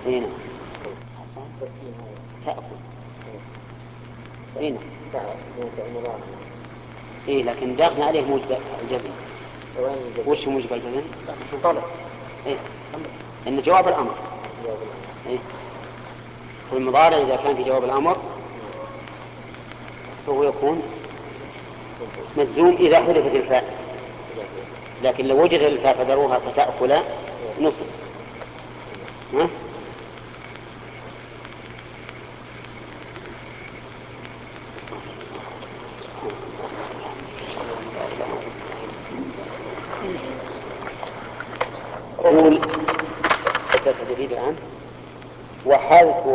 هنا تأكل هنا إيه، لكن داخل عليه موجب الجزم. وش موجب الجزم؟ طلب. إيه، إن جواب الأمر. إيه، والمضارع إذا كان في جواب الأمر فهو يكون مجزوم إذا حذفت الفاء، لكن لو وجد الفاء فدروها فتأكل نصب. ها؟ قول التدريب الآن. وحذف